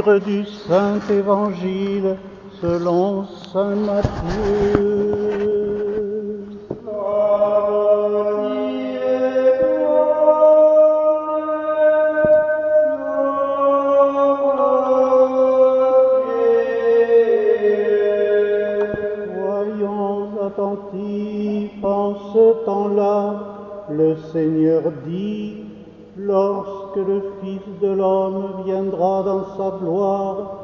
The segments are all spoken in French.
Lecture du Saint-Évangile selon saint Matthieu. Voyons attentifs en ce temps-là, le Seigneur dit: lorsque le Fils de l'homme viendra dans sa gloire,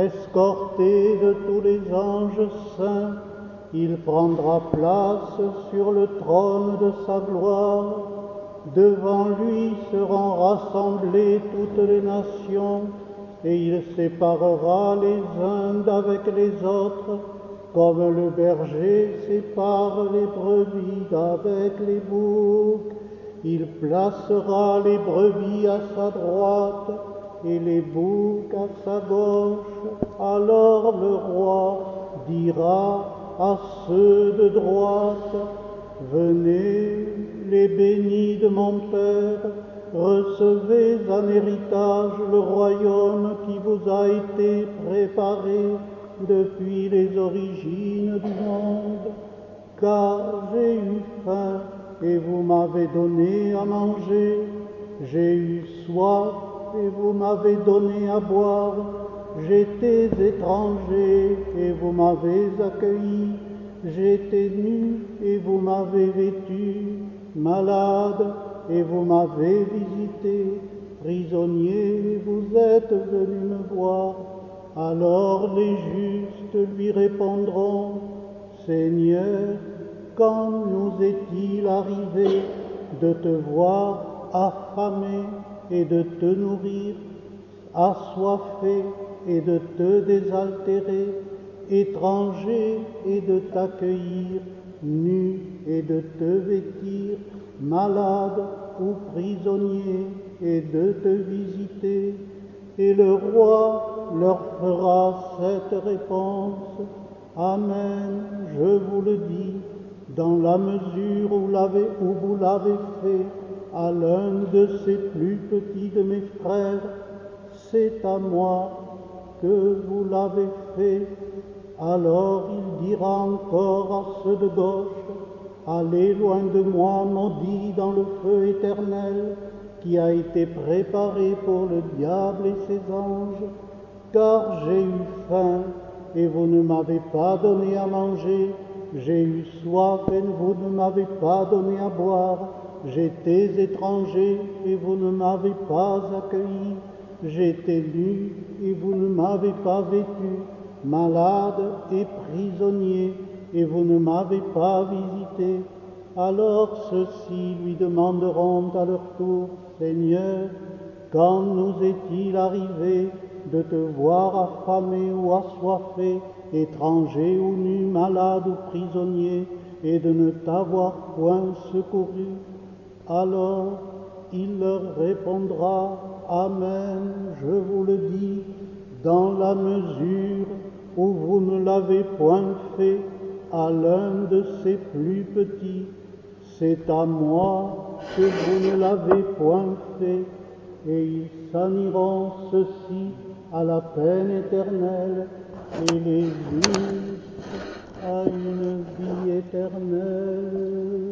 escorté de tous les anges saints, il prendra place sur le trône de sa gloire. Devant lui seront rassemblées toutes les nations, et il séparera les uns d'avec les autres, comme le berger sépare les brebis d'avec les boucs. Il placera les brebis à sa droite et les boucs à sa gauche. Alors le roi dira à ceux de droite: venez, les bénis de mon Père, recevez en héritage le royaume qui vous a été préparé depuis les origines du monde. Car j'ai eu faim et vous m'avez donné à manger, j'ai eu soif et vous m'avez donné à boire, j'étais étranger et vous m'avez accueilli, j'étais nu et vous m'avez vêtu, malade et vous m'avez visité, prisonnier et vous êtes venus me voir. Alors les justes lui répondront: Seigneur, quand nous est-il arrivé de te voir affamé et de te nourrir, assoiffé et de te désaltérer, étranger et de t'accueillir, nu et de te vêtir, malade ou prisonnier et de te visiter? Et le roi leur fera cette réponse: Amen, je vous le dis, dans la mesure où vous l'avez fait à l'un de ces plus petits de mes frères, c'est à moi que vous l'avez fait. Alors il dira encore à ceux de gauche: allez loin de moi, maudits, dans le feu éternel, qui a été préparé pour le diable et ses anges. Car j'ai eu faim, et vous ne m'avez pas donné à manger, j'ai eu soif et vous ne m'avez pas donné à boire, j'étais étranger et vous ne m'avez pas accueilli, j'étais nu et vous ne m'avez pas vêtu, malade et prisonnier et vous ne m'avez pas visité. Alors ceux-ci lui demanderont à leur tour: Seigneur, quand nous est-il arrivé de te voir affamé ou assoiffé, étranger ou nu, malade ou prisonnier, et de ne t'avoir point secouru? Alors il leur répondra: Amen, je vous le dis, dans la mesure où vous ne l'avez point fait à l'un de ces plus petits, c'est à moi que vous ne l'avez point fait. Et ils s'en iront, ceux-ci, à la peine éternelle, et les justes à une vie éternelle.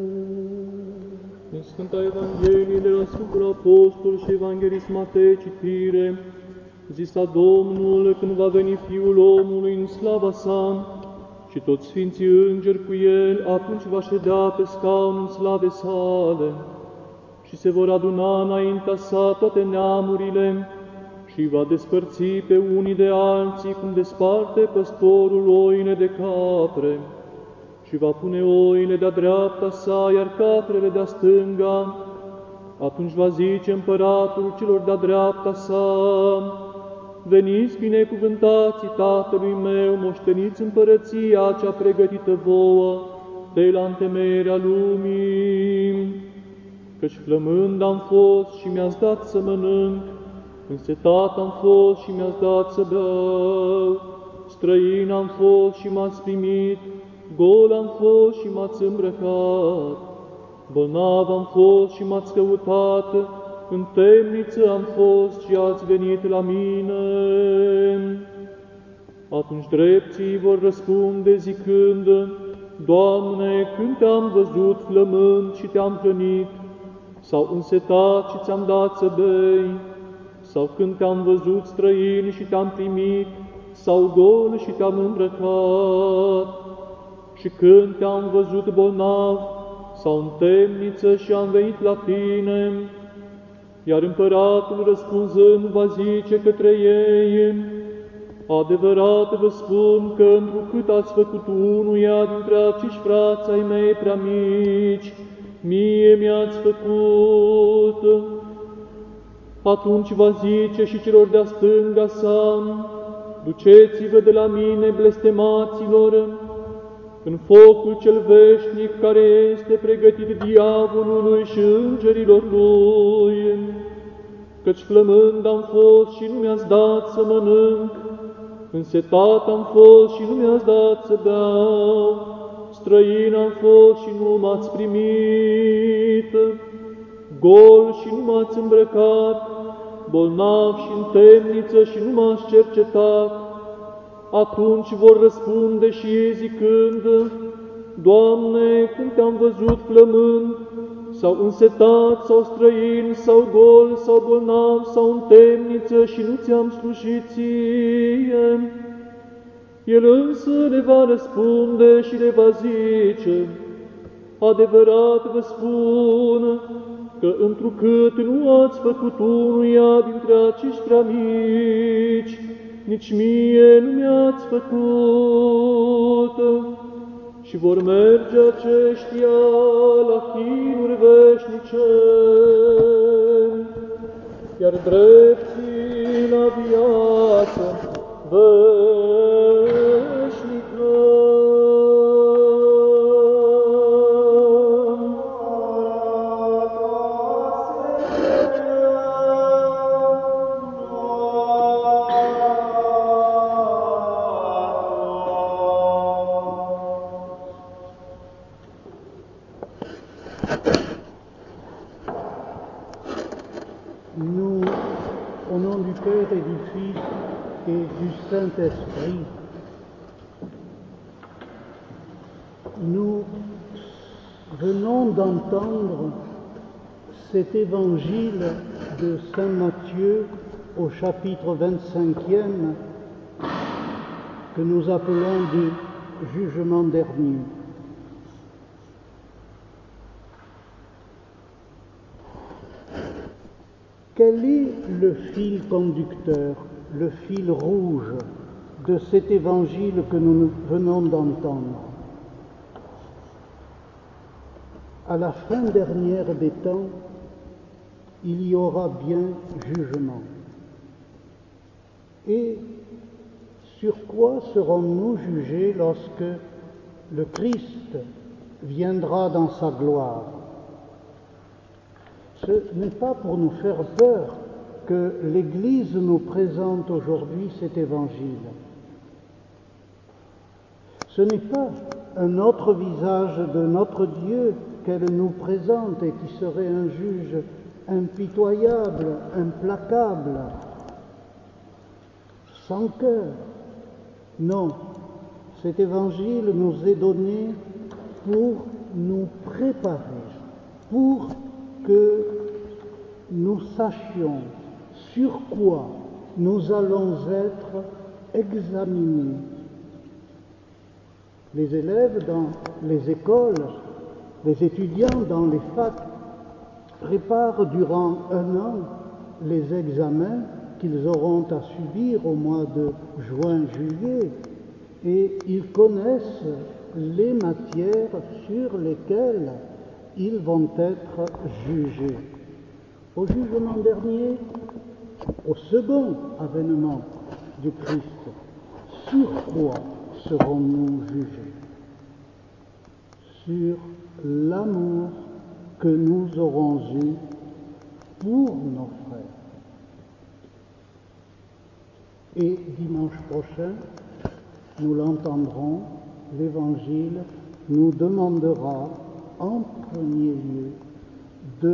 În Sfânta Evanghelie de la Sfântul Apostol și Evanghelist Matei citire: zisa Domnul, când va veni Fiul omului în slava sa și toți sfinții îngeri cu el, atunci va ședea pe scaunul slavei sale și se vor aduna înaintea sa toate neamurile și va despărți pe unii de alții, cum desparte păstorul oile de capre, și va pune oile de-a dreapta sa, iar caprele de-a stânga. Atunci va zice împăratul celor de-a dreapta sa: veniți, binecuvântații Tatălui meu, moșteniți împărăția cea pregătită vouă de la întemeierea lumii. Căci flămând am fost și mi-ați dat să mănânc, însetat am fost și mi-ați dat să beau, străin am fost și m-ați primit, gol am fost și m-ați îmbrăcat, bolnav am fost și m-ați căutat, în temniță am fost și ați venit la mine. Atunci drepții vor răspunde zicând, Doamne, când te-am văzut flămând și te-am hrănit, sau însetat și ți-am dat să bei, sau când te-am văzut străin și te-am primit, sau gol și te-am îmbrăcat, și când te-am văzut bolnav, sau în temniță și am venit la tine. Iar împăratul răspunzând va zice către ei, adevărat vă spun că întrucât ați făcut unuia dintre acești frați ai mei prea mici, mie mi-ați făcut. Atunci va zice și celor de-a stânga sa, duceți-vă de la mine, blestemaților, în focul cel veșnic care este pregătit diavolului și îngerilor lui, căci flămând am fost și nu mi-ați dat să mănânc, însetat am fost și nu mi-ați dat să beau, străin am fost și nu m-ați primit, gol și nu m-ați îmbrăcat, bolnav și în temniță și nu m-ați cercetat. Atunci vor răspunde și ei zicând, Doamne, când te-am văzut flămând, sau însetat, sau străin, sau gol, sau bolnav, sau în temniță și nu ți-am slujit ție? El însă le va răspunde și le va zice, adevărat vă spun că întrucât nu ați făcut unuia dintre acești prea mici, nici mie nu mi-ați făcut. Și vor merge aceștia la chinuri veșnice, iar drepții la viață veșnică. Nous, au nom du Père et du Fils et du Saint-Esprit, nous venons d'entendre cet évangile de Saint Matthieu au chapitre 25e que nous appelons du jugement dernier. Quel est le fil conducteur, le fil rouge de cet évangile que nous venons d'entendre? À la fin dernière des temps, il y aura bien jugement. Et sur quoi serons-nous jugés lorsque le Christ viendra dans sa gloire? Ce n'est pas pour nous faire peur que l'Église nous présente aujourd'hui cet évangile. Ce n'est pas un autre visage de notre Dieu qu'elle nous présente et qui serait un juge impitoyable, implacable, sans cœur. Non, cet évangile nous est donné pour nous préparer, pour que nous sachions sur quoi nous allons être examinés. Les élèves dans les écoles, les étudiants dans les facs préparent durant un an les examens qu'ils auront à subir au mois de juin-juillet et ils connaissent les matières sur lesquelles ils vont être jugés. Au jugement dernier, au second avènement du Christ, sur quoi serons-nous jugés? Sur l'amour que nous aurons eu pour nos frères. Et dimanche prochain, nous l'entendrons, l'Évangile nous demandera en premier lieu de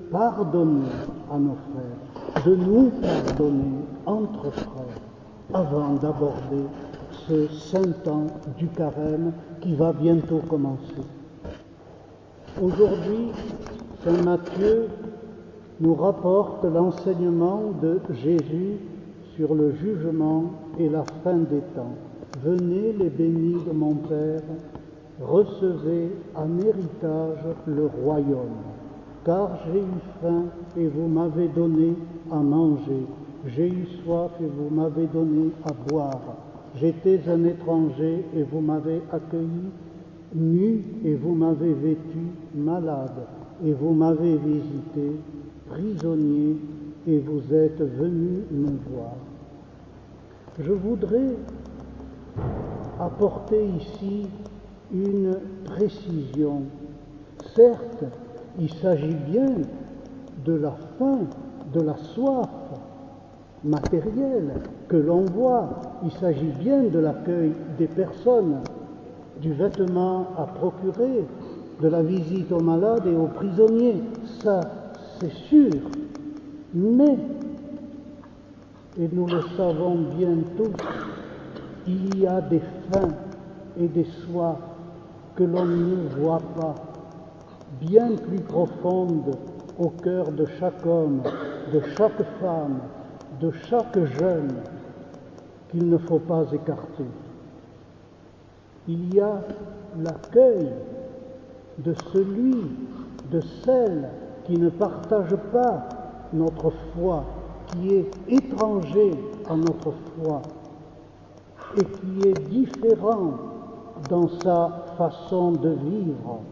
pardonner à nos frères, de nous pardonner entre frères, avant d'aborder ce saint temps du carême qui va bientôt commencer. Aujourd'hui, saint Matthieu nous rapporte l'enseignement de Jésus sur le jugement et la fin des temps. Venez les bénis de mon Père, recevez en héritage le royaume, car j'ai eu faim et vous m'avez donné à manger, j'ai eu soif et vous m'avez donné à boire, j'étais un étranger et vous m'avez accueilli, nu et vous m'avez vêtu, malade et vous m'avez visité, prisonnier et vous êtes venus me voir. Je voudrais apporter ici une précision. Certes, il s'agit bien de la faim, de la soif matérielle que l'on voit. Il s'agit bien de l'accueil des personnes, du vêtement à procurer, de la visite aux malades et aux prisonniers. Ça, c'est sûr. Mais, et nous le savons bien tous, il y a des faims et des soifs que l'on ne voit pas, bien plus profondes au cœur de chaque homme, de chaque femme, de chaque jeune, qu'il ne faut pas écarter. Il y a l'accueil de celui, de celle qui ne partage pas notre foi, qui est étranger à notre foi et qui est différent dans sa façon de vivre.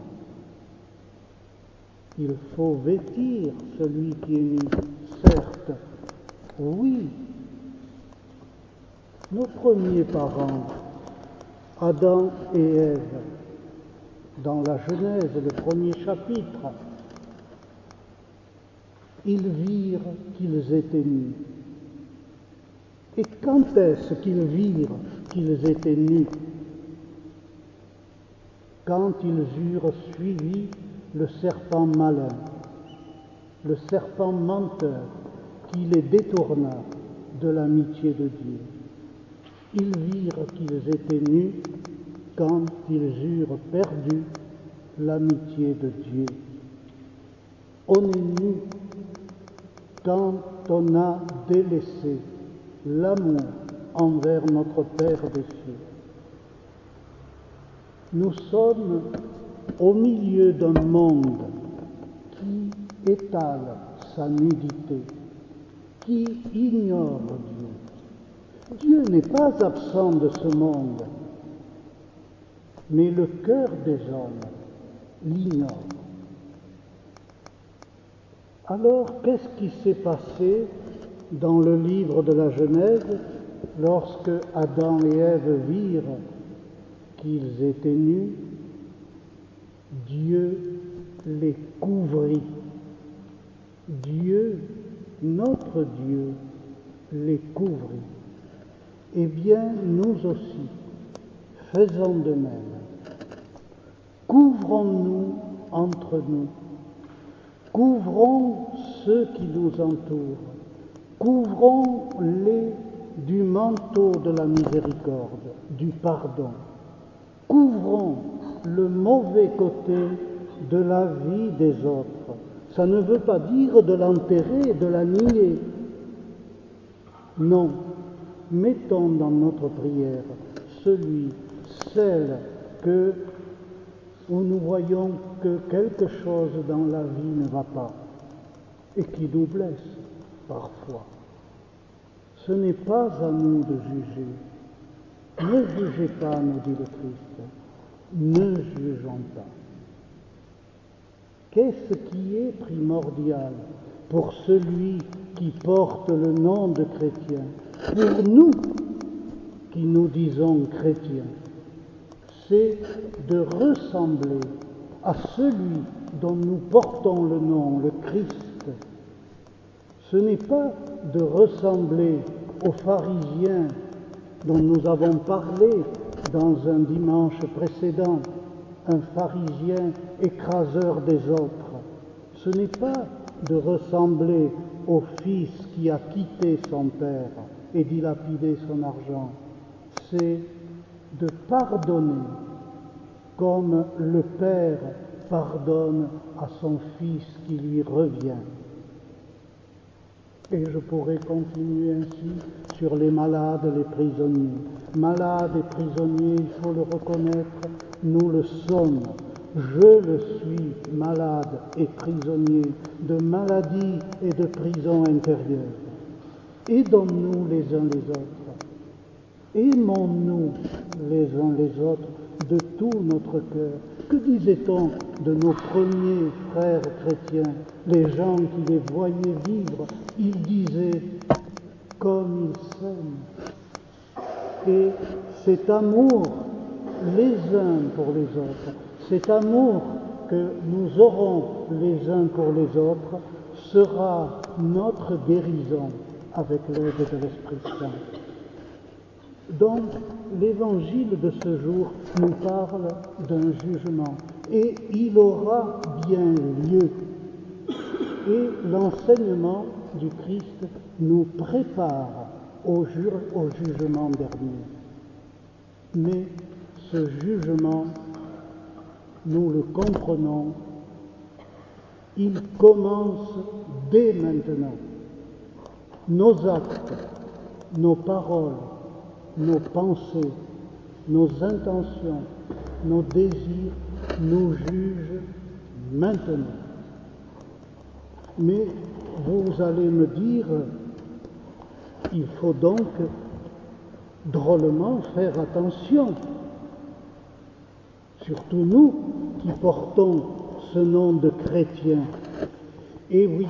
Il faut vêtir celui qui est nu, certes, oui. Nos premiers parents, Adam et Ève, dans la Genèse, le premier chapitre, ils virent qu'ils étaient nus. Et quand est-ce qu'ils virent qu'ils étaient nus? Quand ils eurent suivi le serpent malin, le serpent menteur, qui les détourna de l'amitié de Dieu. Ils virent qu'ils étaient nus quand ils eurent perdu l'amitié de Dieu. On est nu quand on a délaissé l'amour envers notre Père des cieux. Nous sommes au milieu d'un monde qui étale sa nudité, qui ignore Dieu. Dieu n'est pas absent de ce monde, mais le cœur des hommes l'ignore. Alors, qu'est-ce qui s'est passé dans le livre de la Genèse lorsque Adam et Ève virent qu'ils étaient nus? Dieu les couvrit. Dieu, notre Dieu, les couvrit. Eh bien, nous aussi, faisons de même. Couvrons-nous entre nous. Couvrons ceux qui nous entourent. Couvrons-les du manteau de la miséricorde, du pardon. Couvrons le mauvais côté de la vie des autres. Ça ne veut pas dire de l'enterrer, de la nier. Non, mettons dans notre prière celui, celle où nous voyons que quelque chose dans la vie ne va pas et qui nous blesse parfois. Ce n'est pas à nous de juger. Ne jugez pas, nous dit le Christ. Ne jugeons pas. Qu'est-ce qui est primordial pour celui qui porte le nom de chrétien, pour nous qui nous disons chrétiens? C'est de ressembler à celui dont nous portons le nom, le Christ. Ce n'est pas de ressembler aux pharisiens dont nous avons parlé dans un dimanche précédent, un pharisien écraseur des autres. Ce n'est pas de ressembler au fils qui a quitté son père et dilapidé son argent, c'est de pardonner comme le Père pardonne à son Fils qui lui revient. Et je pourrais continuer ainsi sur les malades, les prisonniers. Malades et prisonniers, il faut le reconnaître, nous le sommes. Je le suis, malade et prisonnier de maladie et de prison intérieure. Aidons-nous les uns les autres. Aimons-nous les uns les autres de tout notre cœur. Que disait-on de nos premiers frères chrétiens, les gens qui les voyaient vivre? Ils disaient comme ils s'aiment. Et cet amour les uns pour les autres, cet amour que nous aurons les uns pour les autres sera notre guérison avec l'aide de l'Esprit Saint. Donc, l'évangile de ce jour nous parle d'un jugement, et il aura bien lieu. Et l'enseignement du Christ nous prépare au jugement dernier. Mais ce jugement, nous le comprenons, il commence dès maintenant. Nos actes, nos paroles, nos pensées, nos intentions, nos désirs nous jugent maintenant. Mais vous allez me dire, il faut donc drôlement faire attention, surtout nous qui portons ce nom de chrétiens. Et oui,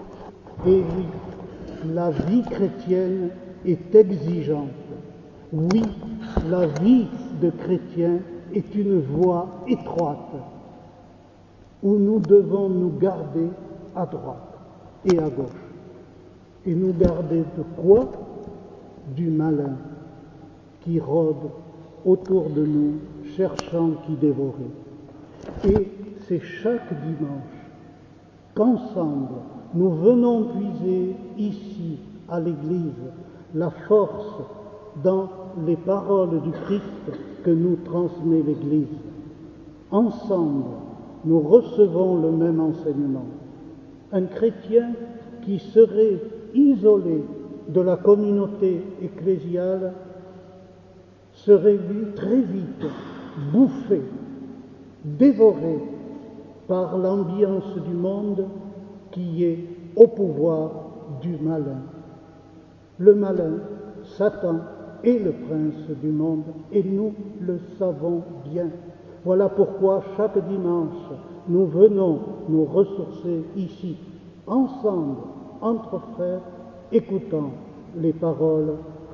la vie chrétienne est exigeante. Oui, la vie de chrétien est une voie étroite où nous devons nous garder à droite et à gauche. Et nous garder de quoi? Du malin qui rôde autour de nous, cherchant qui dévorer. Et c'est chaque dimanche qu'ensemble nous venons puiser ici à l'Église la force dans les paroles du Christ que nous transmet l'Église. Ensemble, nous recevons le même enseignement. Un chrétien qui serait isolé de la communauté ecclésiale serait vu très vite bouffé, dévoré par l'ambiance du monde qui est au pouvoir du malin. Le malin, Satan, est le prince du monde et nous le savons bien. Voilà pourquoi chaque dimanche, nous venons nous ressourcer ici, ensemble, entre frères, écoutant les paroles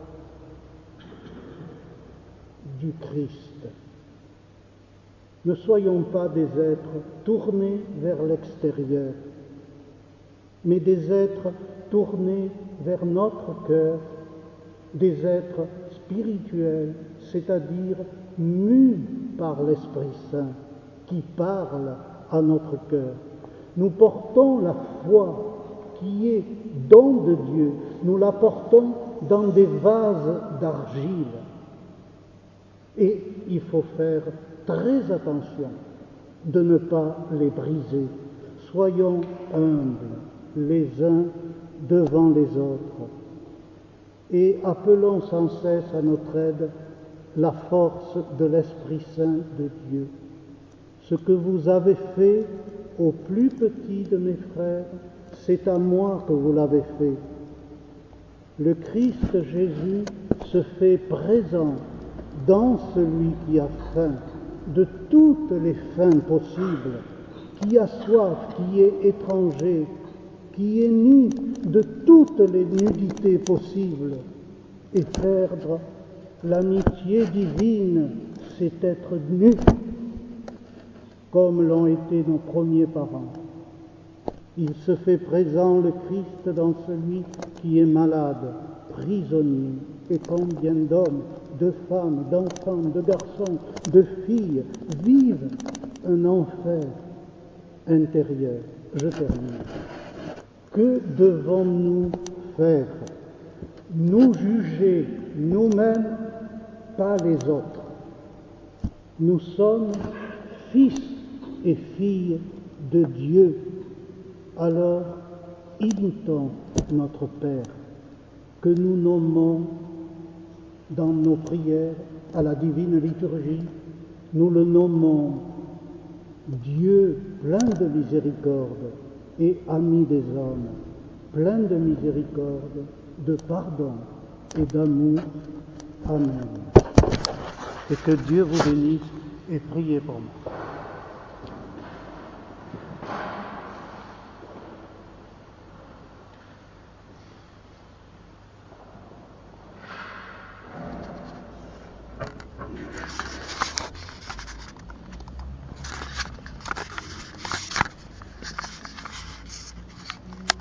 du Christ. Ne soyons pas des êtres tournés vers l'extérieur, mais des êtres tournés vers notre cœur, des êtres spirituels, c'est-à-dire mus par l'Esprit Saint qui parle à notre cœur. Nous portons la foi qui est don de Dieu, nous la portons dans des vases d'argile. Et il faut faire très attention de ne pas les briser. Soyons humbles les uns devant les autres et appelons sans cesse à notre aide la force de l'Esprit Saint de Dieu. Ce que vous avez fait au plus petit de mes frères, c'est à moi que vous l'avez fait. Le Christ Jésus se fait présent dans celui qui a faim, de toutes les faims possibles, qui a soif, qui est étranger, qui est nu, de toutes les nudités possibles. Et perdre l'amitié divine, c'est être nu, comme l'ont été nos premiers parents. Il se fait présent, le Christ, dans celui qui est malade, prisonnier, et combien d'hommes, de femmes, d'enfants, de garçons, de filles vivent un enfer intérieur. Je termine. Que devons-nous faire? Nous juger nous-mêmes, pas les autres. Nous sommes fils et filles de Dieu. Alors, imitons notre Père, que nous nommons dans nos prières à la divine liturgie. Nous le nommons Dieu plein de miséricorde et ami des hommes, plein de miséricorde, de pardon et d'amour. Amen. Et que Dieu vous bénisse et priez pour moi.